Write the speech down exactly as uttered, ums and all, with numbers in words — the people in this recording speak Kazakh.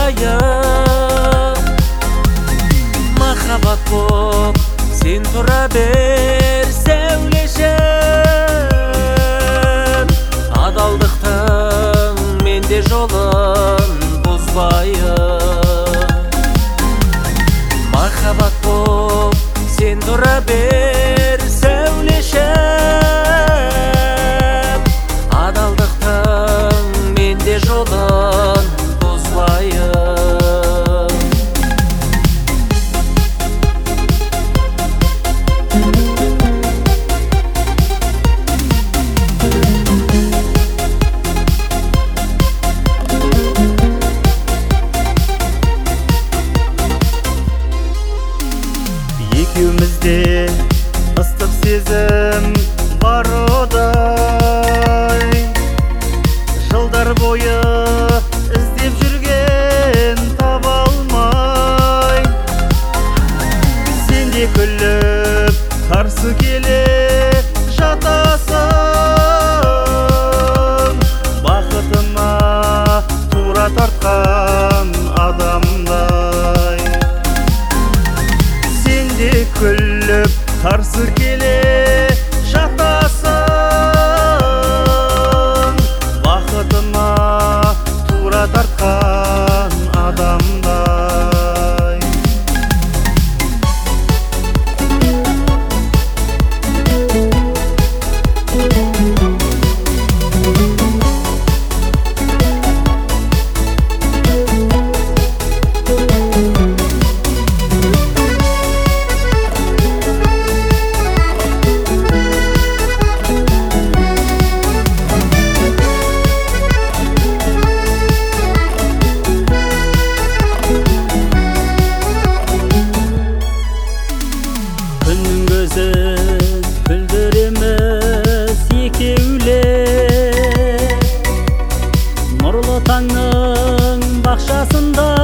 жайып, махаббат боп сен тұра бер сәулешім. Адалдықтың менде жолын бұзбайын, махаббат боп сен тұра бер сәулешім. Адалдықтың менде жолын бұзбайын. Екеумізде ыстық сезім бар одай, жылдар бойы іздеп жүрген таба алмай. Сен де күліп қарсы келе жатасың, бақытыма тура тартқан адамдай. Сен де күліп қарсы келе жатасың, бақытыма тура тартқан адамдай. Күннің көзін күлдіреміз екеулер, нұрлы таңның бақшасында